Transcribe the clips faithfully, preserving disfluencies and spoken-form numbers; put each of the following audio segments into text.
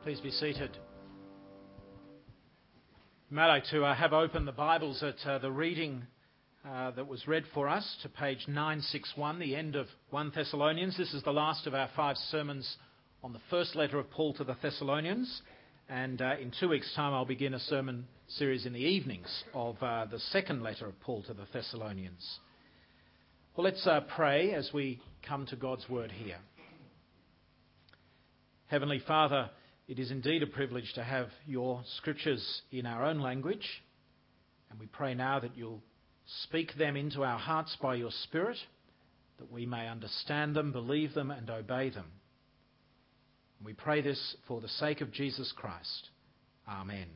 Please be seated. May I to uh, have opened the Bibles at uh, the reading uh, that was read for us to page nine sixty-one, the end of First Thessalonians. This is the last of our five sermons on the first letter of Paul to the Thessalonians. And uh, in two weeks' time I'll begin a sermon series in the evenings of uh, the second letter of Paul to the Thessalonians. Well, let's uh, pray as we come to God's word here. Heavenly Father, it is indeed a privilege to have your scriptures in our own language, and we pray now that you'll speak them into our hearts by your Spirit, that we may understand them, believe them, and obey them. We pray this for the sake of Jesus Christ. Amen.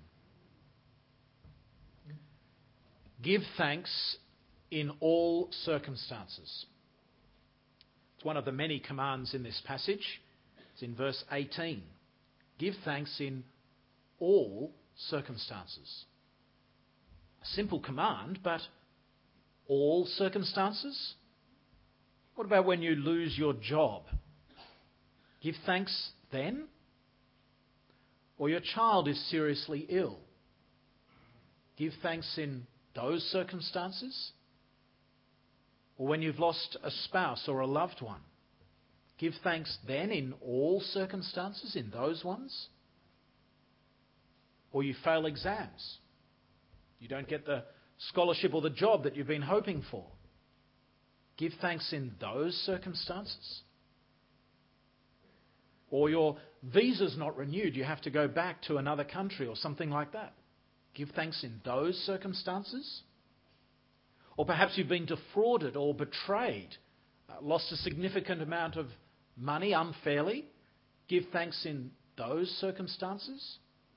Give thanks in all circumstances. It's one of the many commands in this passage. It's in verse eighteen. Give thanks in all circumstances. A simple command, but all circumstances? What about when you lose your job? Give thanks then? Or your child is seriously ill? Give thanks in those circumstances? Or when you've lost a spouse or a loved one? Give thanks then in all circumstances, in those ones? Or you fail exams. You don't get the scholarship or the job that you've been hoping for. Give thanks in those circumstances. Or your visa's not renewed, you have to go back to another country or something like that. Give thanks in those circumstances. Or perhaps you've been defrauded or betrayed, uh, lost a significant amount of money unfairly. Give thanks in those circumstances.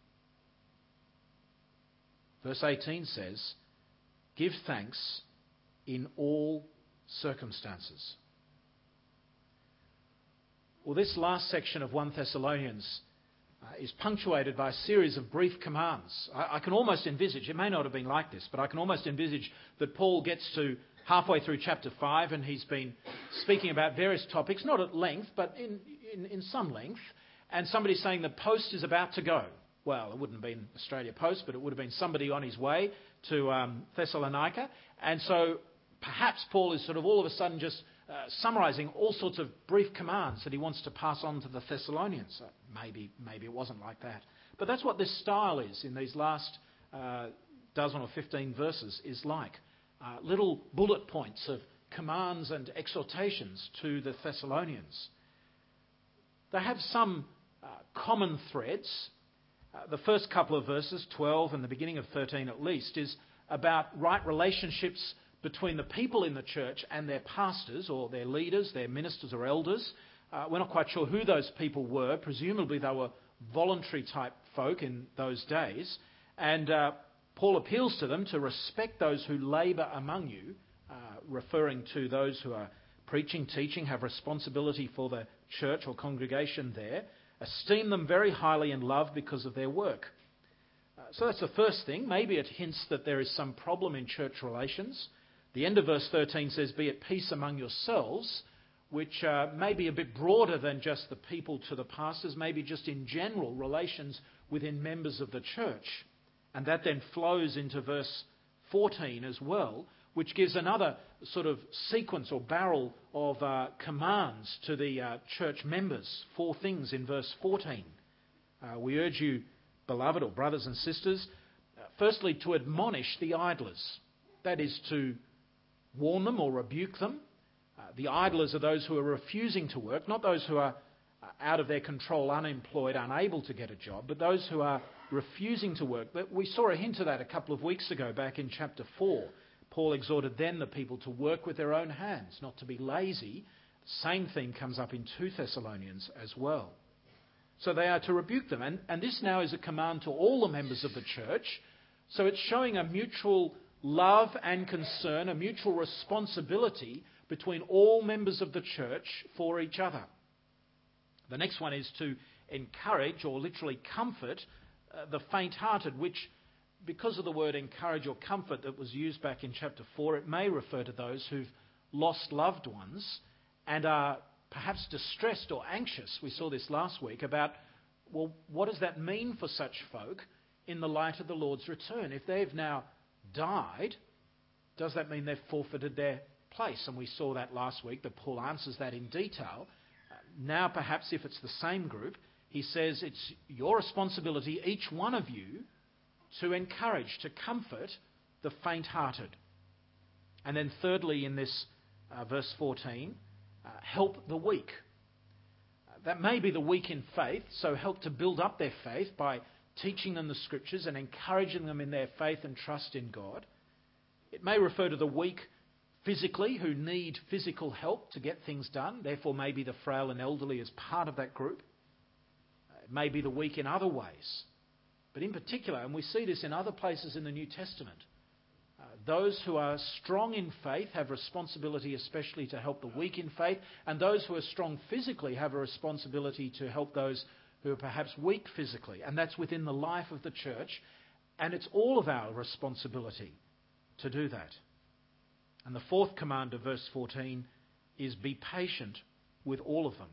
Verse eighteen says, give thanks in all circumstances. Well, this last section of First Thessalonians uh, is punctuated by a series of brief commands. I, I can almost envisage, it may not have been like this, but I can almost envisage that Paul gets to halfway through chapter five and he's been speaking about various topics, not at length, but in, in, in some length, and somebody's saying the post is about to go. Well, it wouldn't have been Australia Post, but it would have been somebody on his way to um, Thessalonica. And so perhaps Paul is sort of all of a sudden just uh, summarising all sorts of brief commands that he wants to pass on to the Thessalonians. So maybe, maybe it wasn't like that. But that's what this style is in these last uh, dozen or fifteen verses is like. Uh, little bullet points of commands and exhortations to the Thessalonians. They have some uh, common threads. Uh, the first couple of verses, twelve and the beginning of thirteen at least, is about right relationships between the people in the church and their pastors or their leaders, their ministers or elders. Uh, we're not quite sure who those people were. Presumably they were voluntary type folk in those days. And uh, Paul appeals to them to respect those who labour among you, uh, referring to those who are preaching, teaching, have responsibility for the church or congregation there. Esteem them very highly in love because of their work. Uh, so that's the first thing. Maybe it hints that there is some problem in church relations. The end of verse thirteen says, be at peace among yourselves, which uh, may be a bit broader than just the people to the pastors, maybe just in general relations within members of the church. And that then flows into verse fourteen as well, which gives another sort of sequence or barrel of uh, commands to the uh, church members. Four things in verse fourteen. Uh, we urge you, beloved or brothers and sisters, uh, firstly to admonish the idlers. That is to warn them or rebuke them. Uh, the idlers are those who are refusing to work, not those who are out of their control, unemployed, unable to get a job, but those who are refusing to work. But we saw a hint of that a couple of weeks ago back in chapter four. Paul exhorted then the people to work with their own hands, not to be lazy. The same thing comes up in Second Thessalonians as well. So they are to rebuke them. And, and this now is a command to all the members of the church. So it's showing a mutual love and concern, a mutual responsibility between all members of the church for each other. The next one is to encourage or literally comfort uh, the faint-hearted, which, because of the word encourage or comfort that was used back in chapter four, it may refer to those who've lost loved ones and are perhaps distressed or anxious. We saw this last week about well, what does that mean for such folk in the light of the Lord's return? If they've now died, does that mean they've forfeited their place? And we saw that last week, that Paul answers that in detail. Uh, now, perhaps if it's the same group, he says it's your responsibility, each one of you, to encourage, to comfort the faint-hearted. And then thirdly, in this uh, verse fourteen, uh, help the weak. Uh, that may be the weak in faith, so help to build up their faith by teaching them the Scriptures and encouraging them in their faith and trust in God. It may refer to the weak physically, who need physical help to get things done, therefore maybe the frail and elderly as part of that group. It may be the weak in other ways. But in particular, and we see this in other places in the New Testament, uh, those who are strong in faith have responsibility especially to help the weak in faith, and those who are strong physically have a responsibility to help those who are perhaps weak physically. And that's within the life of the church, and it's all of our responsibility to do that. And the fourth command of verse fourteen is be patient with all of them.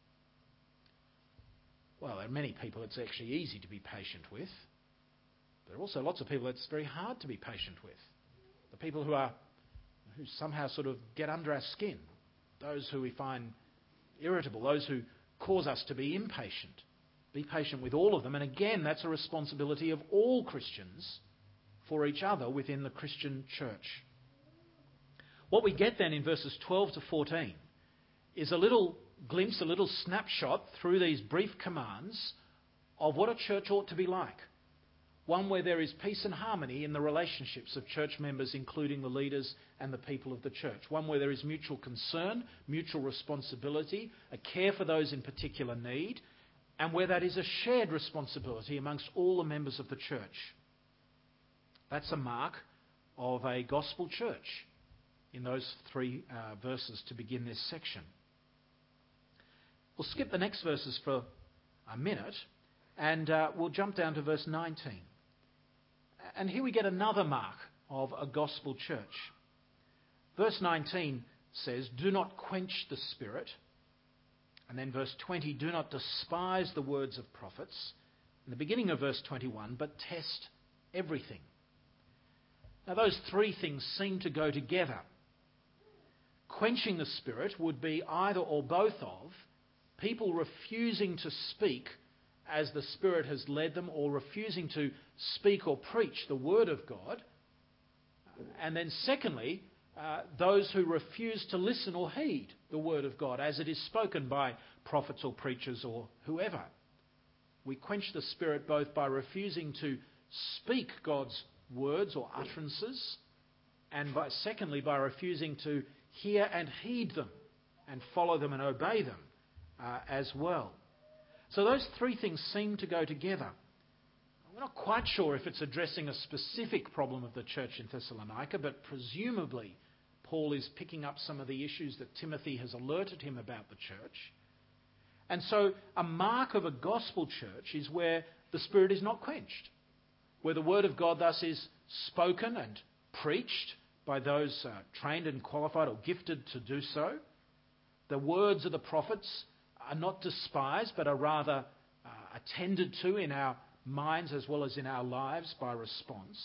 Well, there are many people it's actually easy to be patient with. There are also lots of people it's very hard to be patient with. The people who are who somehow sort of get under our skin, those who we find irritable, those who cause us to be impatient. Be patient with all of them. And again, that's a responsibility of all Christians for each other within the Christian church. What we get then in verses twelve to fourteen is a little glimpse, a little snapshot through these brief commands of what a church ought to be like. One where there is peace and harmony in the relationships of church members, including the leaders and the people of the church. One where there is mutual concern, mutual responsibility, a care for those in particular need, and where that is a shared responsibility amongst all the members of the church. That's a mark of a gospel church in those three uh, verses to begin this section. We'll skip the next verses for a minute and uh, we'll jump down to verse nineteen. And here we get another mark of a gospel church. Verse nineteen says, do not quench the spirit. And then verse twenty, do not despise the words of prophets. In the beginning of verse twenty-one, but test everything. Now those three things seem to go together. Quenching the spirit would be either or both of people refusing to speak as the Spirit has led them, or refusing to speak or preach the Word of God. And then secondly, uh, those who refuse to listen or heed the Word of God as it is spoken by prophets or preachers or whoever. We quench the Spirit both by refusing to speak God's words or utterances, and by, secondly, by refusing to hear and heed them and follow them and obey them uh, as well. So those three things seem to go together. We're not quite sure if it's addressing a specific problem of the church in Thessalonica, but presumably Paul is picking up some of the issues that Timothy has alerted him about the church. And so a mark of a gospel church is where the Spirit is not quenched, where the Word of God thus is spoken and preached by those uh, trained and qualified or gifted to do so. The words of the prophets are not despised, but are rather uh, attended to in our minds as well as in our lives by response.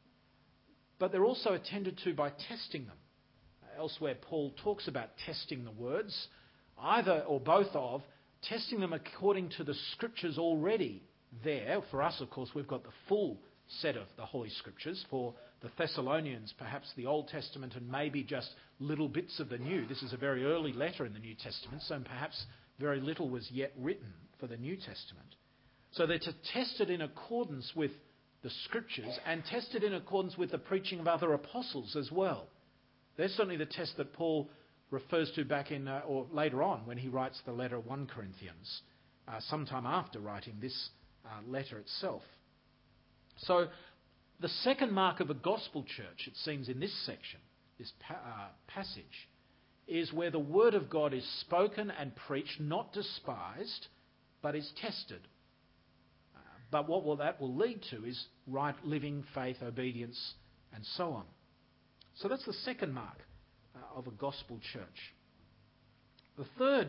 But they're also attended to by testing them. Uh, elsewhere, Paul talks about testing the words, either or both of, testing them according to the Scriptures already there. For us, of course, we've got the full set of the Holy Scriptures. For the Thessalonians, perhaps the Old Testament and maybe just little bits of the New. This is a very early letter in the New Testament, so perhaps very little was yet written for the New Testament. So they're to test it in accordance with the Scriptures and test it in accordance with the preaching of other apostles as well. There's certainly the test that Paul refers to back in, uh, or later on when he writes the letter First Corinthians, uh, sometime after writing this uh, letter itself. So the second mark of a gospel church, it seems in this section, this pa- uh, passage, is where the Word of God is spoken and preached, not despised, but is tested. Uh, but what will that will lead to is right living, faith, obedience, and so on. So that's the second mark uh, of a gospel church. The third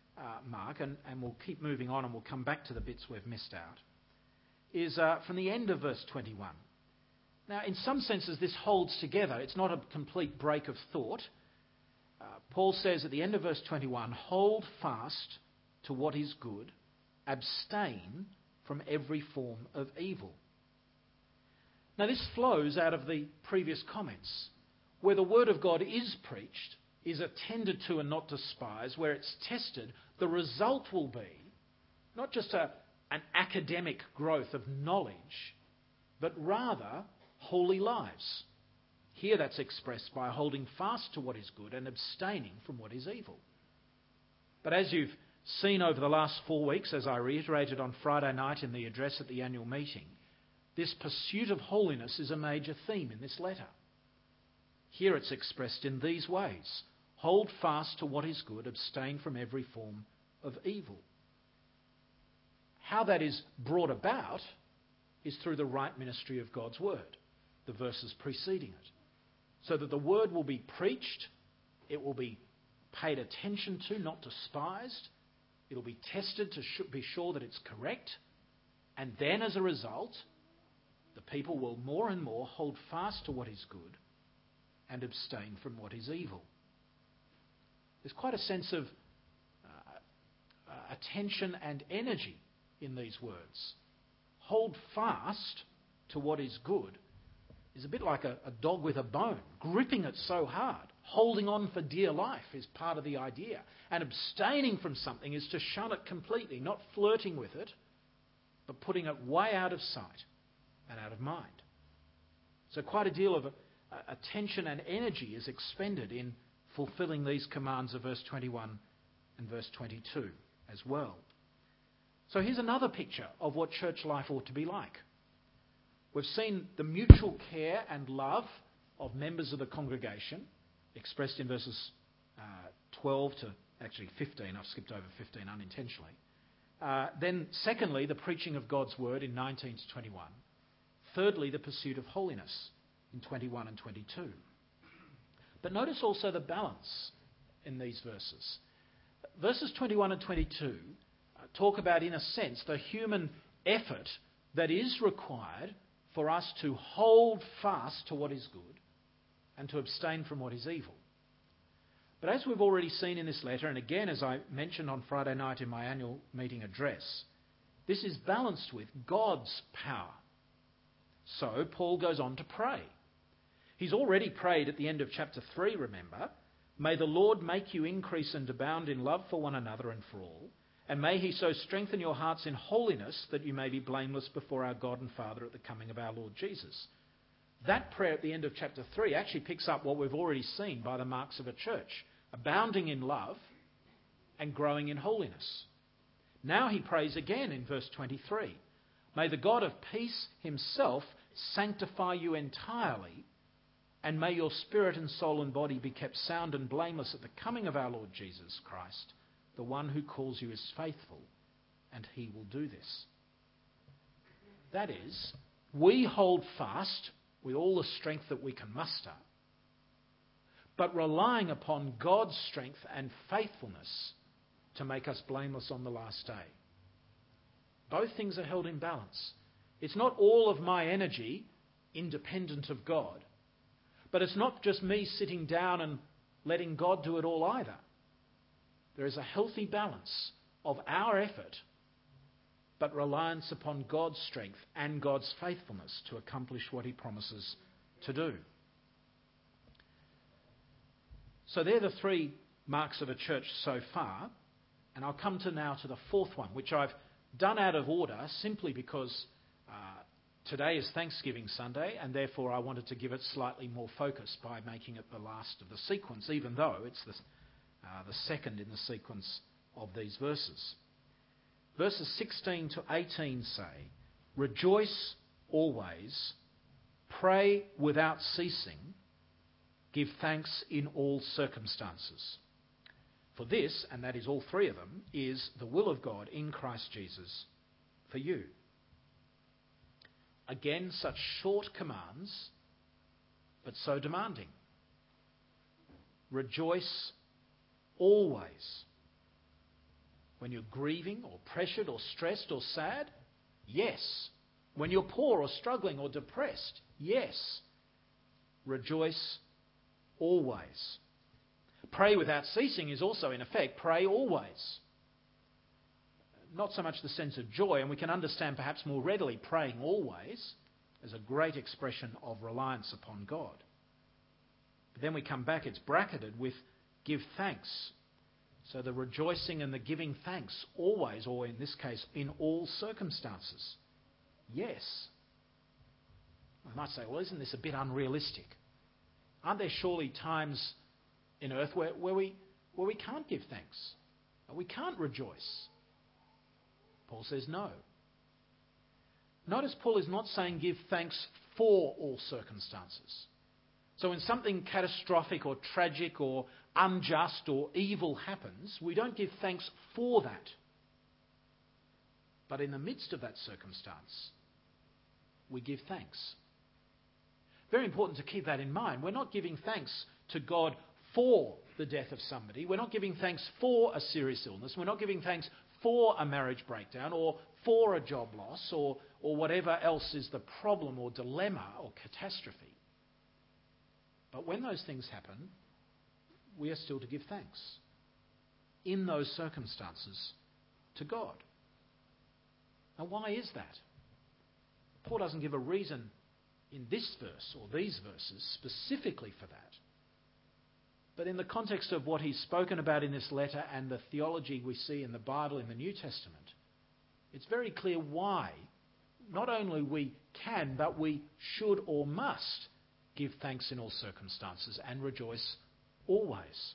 uh, Mark, and, and we'll keep moving on and we'll come back to the bits we've missed out, is uh, from the end of verse twenty-one. Now, in some senses, this holds together. It's not a complete break of thought. Uh, Paul says at the end of verse twenty-one, hold fast to what is good, abstain from every form of evil. Now, this flows out of the previous comments. Where the word of God is preached, is attended to and not despised, where it's tested, the result will be not just a, an academic growth of knowledge, but rather holy lives. Here that's expressed by holding fast to what is good and abstaining from what is evil. But as you've seen over the last four weeks, as I reiterated on Friday night in the address at the annual meeting, this pursuit of holiness is a major theme in this letter. Here it's expressed in these ways. Hold fast to what is good, abstain from every form of evil. How that is brought about is through the right ministry of God's word, the verses preceding it. So that the word will be preached, it will be paid attention to, not despised, it'll be tested to be sure that it's correct, and then as a result, the people will more and more hold fast to what is good and abstain from what is evil. There's quite a sense of uh, uh, attention and energy in these words. Hold fast to what is good is a bit like a, a dog with a bone, gripping it so hard. Holding on for dear life is part of the idea. And abstaining from something is to shun it completely, not flirting with it, but putting it way out of sight and out of mind. So quite a deal of uh, attention and energy is expended in fulfilling these commands of verse twenty-one and verse twenty-two as well. So here's another picture of what church life ought to be like. We've seen the mutual care and love of members of the congregation, expressed in verses uh, twelve to actually fifteen. I've skipped over fifteen unintentionally. Uh, then secondly, the preaching of God's word in nineteen to twenty-one. Thirdly, the pursuit of holiness in twenty-one and twenty-two. But notice also the balance in these verses. Verses twenty-one and twenty-two uh, talk about, in a sense, the human effort that is required for us to hold fast to what is good and to abstain from what is evil. But as we've already seen in this letter, and again as I mentioned on Friday night in my annual meeting address, this is balanced with God's power. So Paul goes on to pray. He's already prayed at the end of chapter three, remember. May the Lord make you increase and abound in love for one another and for all, and may he so strengthen your hearts in holiness that you may be blameless before our God and Father at the coming of our Lord Jesus. That prayer at the end of chapter three actually picks up what we've already seen by the marks of a church, abounding in love and growing in holiness. Now he prays again in verse twenty-three. May the God of peace himself sanctify you entirely, and may your spirit and soul and body be kept sound and blameless at the coming of our Lord Jesus Christ. The one who calls you is faithful, and he will do this. That is, we hold fast with all the strength that we can muster, but relying upon God's strength and faithfulness to make us blameless on the last day. Both things are held in balance. It's not all of my energy independent of God, but it's not just me sitting down and letting God do it all either. There is a healthy balance of our effort, but reliance upon God's strength and God's faithfulness to accomplish what he promises to do. So they're the three marks of a church so far, and I'll come to now to the fourth one, which I've done out of order simply because uh, today is Thanksgiving Sunday, and therefore I wanted to give it slightly more focus by making it the last of the sequence, even though it's the, uh, the second in the sequence of these verses. Verses sixteen to eighteen say, rejoice always, pray without ceasing, give thanks in all circumstances. For this, and that is all three of them, is the will of God in Christ Jesus for you. Again, such short commands, but so demanding. Rejoice always. When you're grieving or pressured or stressed or sad? Yes. When you're poor or struggling or depressed? Yes. Rejoice always. Pray without ceasing is also, in effect, pray always. Not so much the sense of joy, and we can understand perhaps more readily praying always as a great expression of reliance upon God. But then we come back, it's bracketed with give thanks. So the rejoicing and the giving thanks always, or in this case, in all circumstances. Yes. I might say, well, isn't this a bit unrealistic? Aren't there surely times in earth where, where, we, where we can't give thanks? We can't rejoice? Paul says no. Notice Paul is not saying give thanks for all circumstances. So when something catastrophic or tragic or unjust or evil happens, we don't give thanks for that. But in the midst of that circumstance, we give thanks. Very important to keep that in mind. We're not giving thanks to God for the death of somebody. We're not giving thanks for a serious illness. We're not giving thanks for a marriage breakdown or for a job loss or, or whatever else is the problem or dilemma or catastrophe. But when those things happen, we are still to give thanks in those circumstances to God. Now, why is that? Paul doesn't give a reason in this verse or these verses specifically for that. But in the context of what he's spoken about in this letter and the theology we see in the Bible in the New Testament, it's very clear why not only we can, but we should or must give thanks in all circumstances and rejoice always.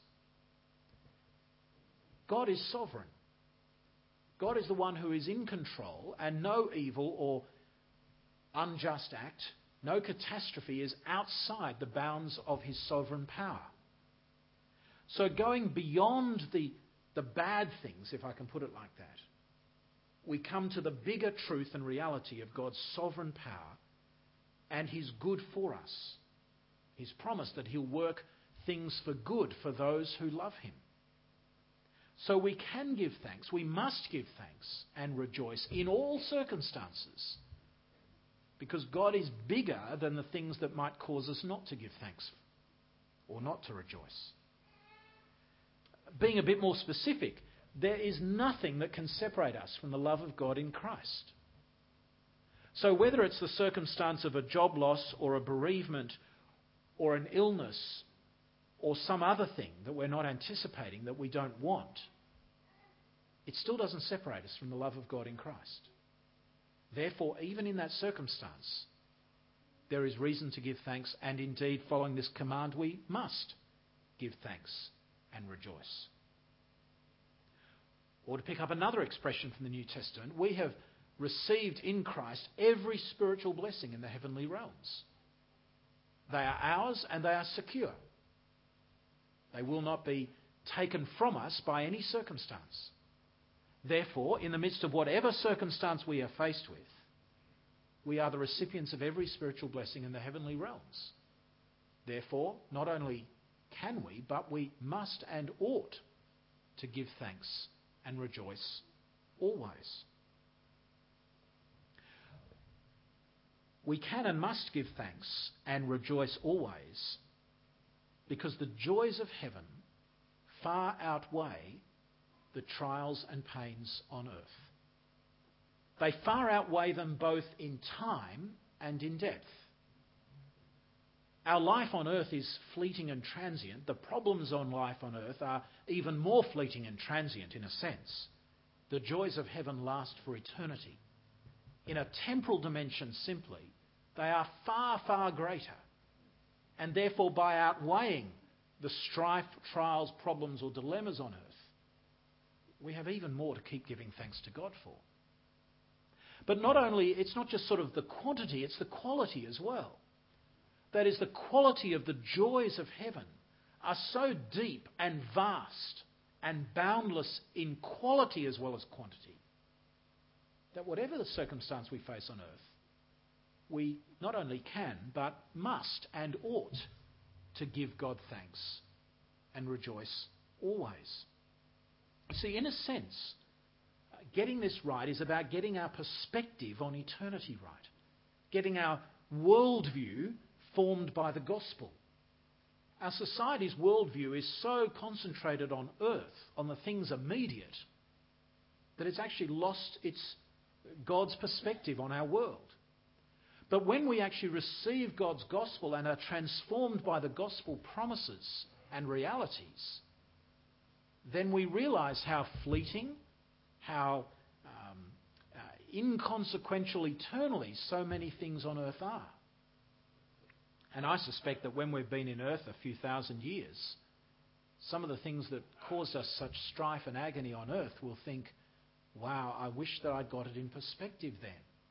God is sovereign. God is the one who is in control, and no evil or unjust act, no catastrophe is outside the bounds of his sovereign power. So going beyond the, the bad things, if I can put it like that, we come to the bigger truth and reality of God's sovereign power and his good for us. His promise that he'll work things for good for those who love him. So we can give thanks, we must give thanks and rejoice in all circumstances, because God is bigger than the things that might cause us not to give thanks or not to rejoice. Being a bit more specific, there is nothing that can separate us from the love of God in Christ. So whether it's the circumstance of a job loss or a bereavement or an illness or some other thing that we're not anticipating, that we don't want, it still doesn't separate us from the love of God in Christ. Therefore, even in that circumstance, there is reason to give thanks, and indeed, following this command, we must give thanks and rejoice. Or to pick up another expression from the New Testament, we have received in Christ every spiritual blessing in the heavenly realms. They are ours and they are secure. They will not be taken from us by any circumstance. Therefore, in the midst of whatever circumstance we are faced with, we are the recipients of every spiritual blessing in the heavenly realms. Therefore, not only can we, but we must and ought to give thanks and rejoice always. We can and must give thanks and rejoice always because the joys of heaven far outweigh the trials and pains on earth. They far outweigh them both in time and in depth. Our life on earth is fleeting and transient. The problems on life on earth are even more fleeting and transient in a sense. The joys of heaven last for eternity. In a temporal dimension simply, they are far, far greater. And therefore, by outweighing the strife, trials, problems or dilemmas on earth, we have even more to keep giving thanks to God for. But not only, it's not just sort of the quantity, it's the quality as well. That is, the quality of the joys of heaven are so deep and vast and boundless in quality as well as quantity, that whatever the circumstance we face on earth, we not only can, but must and ought to give God thanks and rejoice always. See, in a sense, getting this right is about getting our perspective on eternity right, getting our worldview formed by the gospel. Our society's worldview is so concentrated on earth, on the things immediate, that it's actually lost its God's perspective on our world. But when we actually receive God's gospel and are transformed by the gospel promises and realities, then we realise how fleeting, how um, uh, inconsequential eternally so many things on earth are. And I suspect that when we've been in earth a few thousand years, some of the things that caused us such strife and agony on earth will think, wow, I wish that I'd got it in perspective then.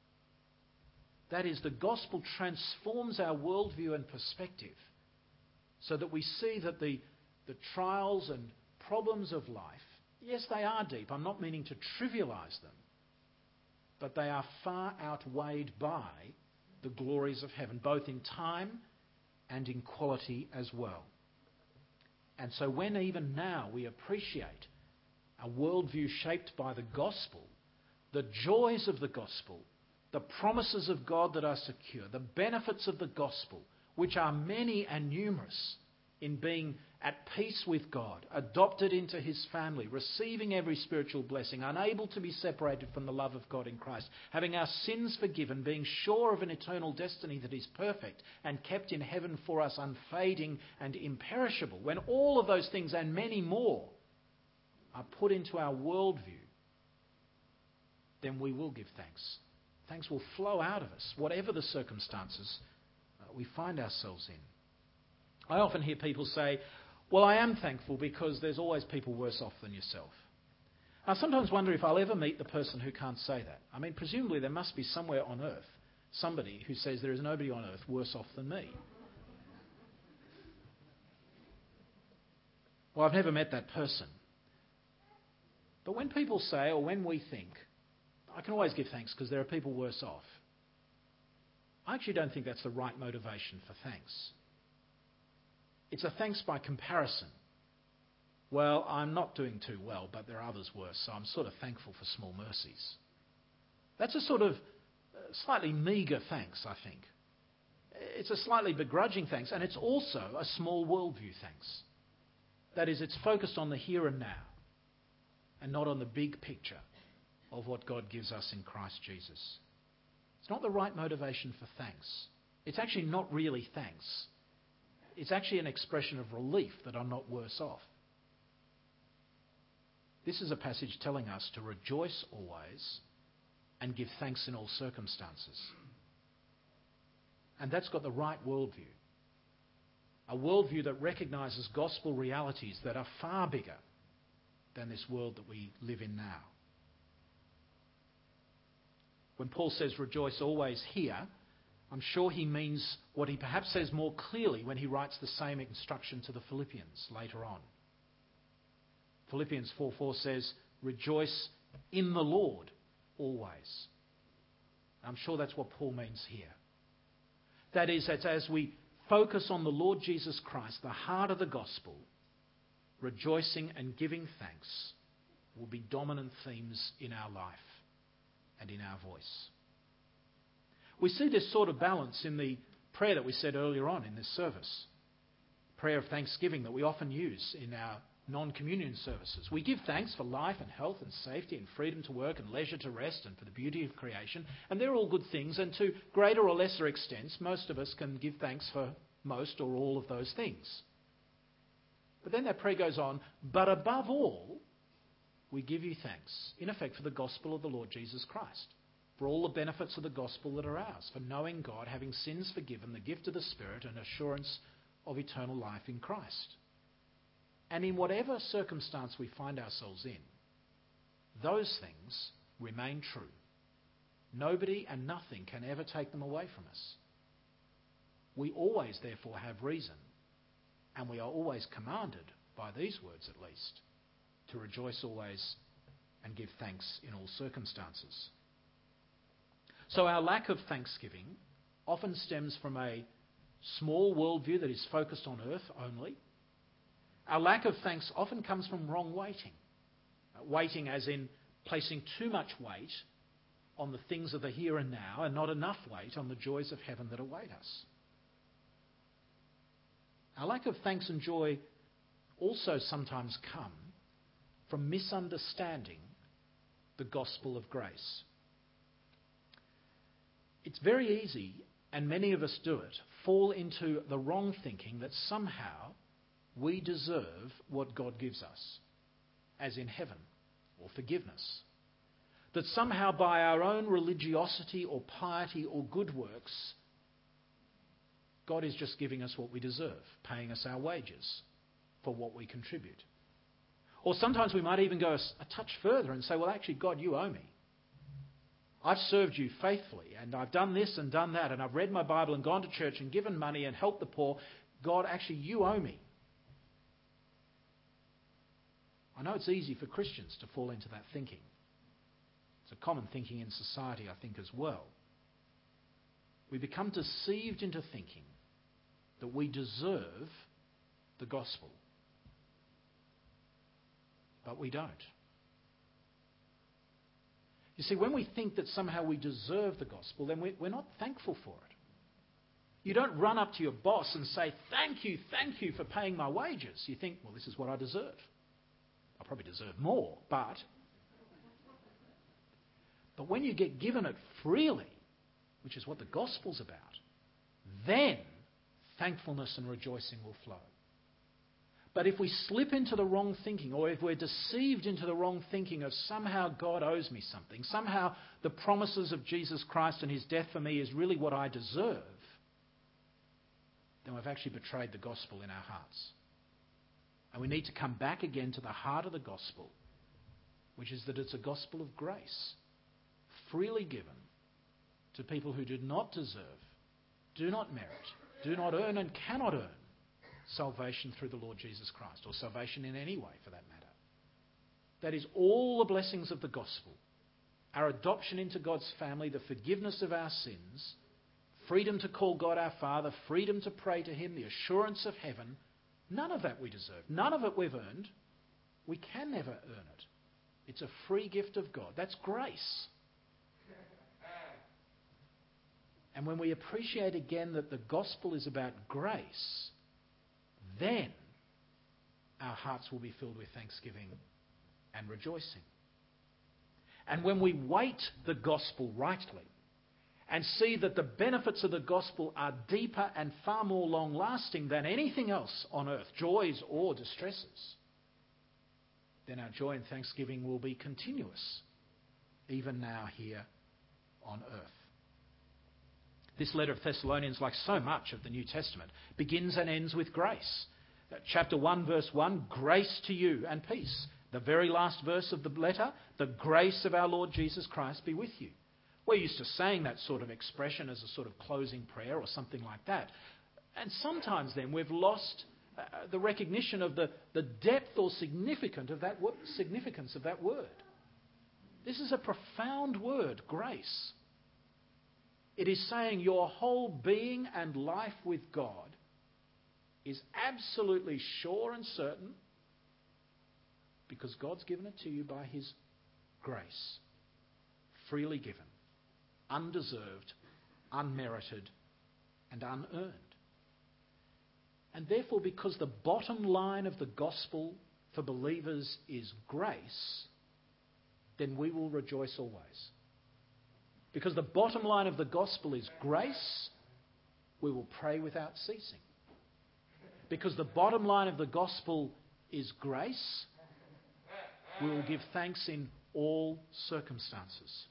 That is, the gospel transforms our worldview and perspective so that we see that the, the trials and problems of life, yes, they are deep. I'm not meaning to trivialise them, but they are far outweighed by the glories of heaven, both in time and in quality as well. And so when even now we appreciate a worldview shaped by the gospel, the joys of the gospel, the promises of God that are secure, the benefits of the gospel, which are many and numerous in being at peace with God, adopted into his family, receiving every spiritual blessing, unable to be separated from the love of God in Christ, having our sins forgiven, being sure of an eternal destiny that is perfect and kept in heaven for us, unfading and imperishable. When all of those things and many more are put into our worldview, then we will give thanks. Thanks will flow out of us, whatever the circumstances uh, we find ourselves in. I often hear people say, well, I am thankful because there's always people worse off than yourself. I sometimes wonder if I'll ever meet the person who can't say that. I mean, presumably there must be somewhere on earth somebody who says there is nobody on earth worse off than me. Well, I've never met that person. But when people say, or when we think, I can always give thanks because there are people worse off, I actually don't think that's the right motivation for thanks. It's a thanks by comparison. Well, I'm not doing too well, but there are others worse, so I'm sort of thankful for small mercies. That's a sort of slightly meagre thanks, I think. It's a slightly begrudging thanks, and it's also a small worldview thanks. That is, it's focused on the here and now, and not on the big picture of what God gives us in Christ Jesus. It's not the right motivation for thanks. It's actually not really thanks. It's actually an expression of relief that I'm not worse off. This is a passage telling us to rejoice always and give thanks in all circumstances. And that's got the right worldview. A worldview that recognises gospel realities that are far bigger than this world that we live in now. When Paul says rejoice always here, I'm sure he means what he perhaps says more clearly when he writes the same instruction to the Philippians later on. Philippians four four says, rejoice in the Lord always. I'm sure that's what Paul means here. That is, that as we focus on the Lord Jesus Christ, the heart of the gospel, rejoicing and giving thanks will be dominant themes in our life and in our voice. We see this sort of balance in the prayer that we said earlier on in this service. Prayer of thanksgiving that we often use in our non-communion services. We give thanks for life and health and safety and freedom to work and leisure to rest and for the beauty of creation. And they're all good things. And to greater or lesser extents, most of us can give thanks for most or all of those things. But then that prayer goes on, but above all, we give you thanks, in effect, for the gospel of the Lord Jesus Christ, for all the benefits of the gospel that are ours, for knowing God, having sins forgiven, the gift of the Spirit, and assurance of eternal life in Christ. And in whatever circumstance we find ourselves in, those things remain true. Nobody and nothing can ever take them away from us. We always, therefore, have reason, and we are always commanded, by these words at least, to rejoice always and give thanks in all circumstances. So our lack of thanksgiving often stems from a small worldview that is focused on earth only. Our lack of thanks often comes from wrong waiting. Uh, waiting as in placing too much weight on the things of the here and now and not enough weight on the joys of heaven that await us. Our lack of thanks and joy also sometimes come from misunderstanding the gospel of grace. It's very easy, and many of us do it, fall into the wrong thinking that somehow we deserve what God gives us, as in heaven or forgiveness. That somehow by our own religiosity or piety or good works, God is just giving us what we deserve, paying us our wages for what we contribute. Or sometimes we might even go a touch further and say, well, actually, God, you owe me. I've served you faithfully, and I've done this and done that, and I've read my Bible and gone to church and given money and helped the poor. God, actually, you owe me. I know it's easy for Christians to fall into that thinking. It's a common thinking in society, I think, as well. We become deceived into thinking that we deserve the gospel. But we don't. You see, when we think that somehow we deserve the gospel, then we're not thankful for it. You don't run up to your boss and say, thank you, thank you for paying my wages. You think, well, this is what I deserve. I probably deserve more, but... But when you get given it freely, which is what the gospel's about, then thankfulness and rejoicing will flow. But if we slip into the wrong thinking, or if we're deceived into the wrong thinking of somehow God owes me something, somehow the promises of Jesus Christ and his death for me is really what I deserve, then we've actually betrayed the gospel in our hearts. And we need to come back again to the heart of the gospel, which is that it's a gospel of grace, freely given to people who do not deserve, do not merit, do not earn and cannot earn salvation through the Lord Jesus Christ, or salvation in any way for that matter. That is all the blessings of the gospel. Our adoption into God's family, the forgiveness of our sins, freedom to call God our Father, freedom to pray to him, the assurance of heaven. None of that we deserve. None of it we've earned. We can never earn it. It's a free gift of God. That's grace. And when we appreciate again that the gospel is about grace, then our hearts will be filled with thanksgiving and rejoicing. And when we weight the gospel rightly and see that the benefits of the gospel are deeper and far more long-lasting than anything else on earth, joys or distresses, then our joy and thanksgiving will be continuous, even now here on earth. This letter of Thessalonians, like so much of the New Testament, begins and ends with grace. Chapter one, verse one, grace to you and peace. The very last verse of the letter, the grace of our Lord Jesus Christ be with you. We're used to saying that sort of expression as a sort of closing prayer or something like that. And sometimes then we've lost uh, the recognition of the, the depth or significance of that wo- significance of that word. This is a profound word, grace. It is saying your whole being and life with God is absolutely sure and certain because God's given it to you by his grace, freely given, undeserved, unmerited, and unearned. And therefore, because the bottom line of the gospel for believers is grace, then we will rejoice always. Because the bottom line of the gospel is grace, we will pray without ceasing. Because the bottom line of the gospel is grace, we will give thanks in all circumstances.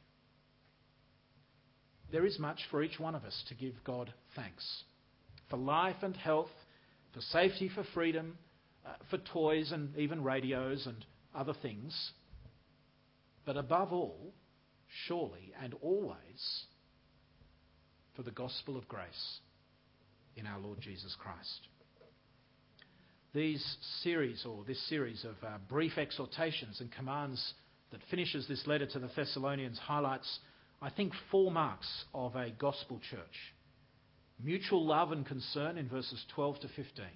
There is much for each one of us to give God thanks. For life and health, for safety, for freedom, uh, for toys and even radios and other things. But above all, surely and always, for the gospel of grace in our Lord Jesus Christ. These series, or this series of uh, brief exhortations and commands that finishes this letter to the Thessalonians highlights, I think, four marks of a gospel church. Mutual love and concern in verses twelve to fifteen.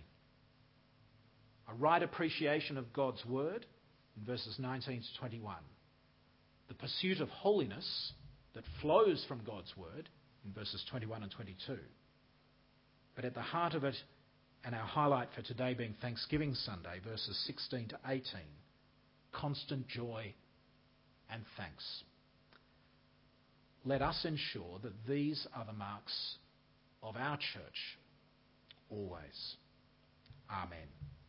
A right appreciation of God's word in verses nineteen to twenty-one. the pursuit of holiness that flows from God's word in verses twenty-one and twenty-two. But at the heart of it, and our highlight for today being Thanksgiving Sunday, verses sixteen to eighteen, constant joy and thanks. Let us ensure that these are the marks of our church always. Amen.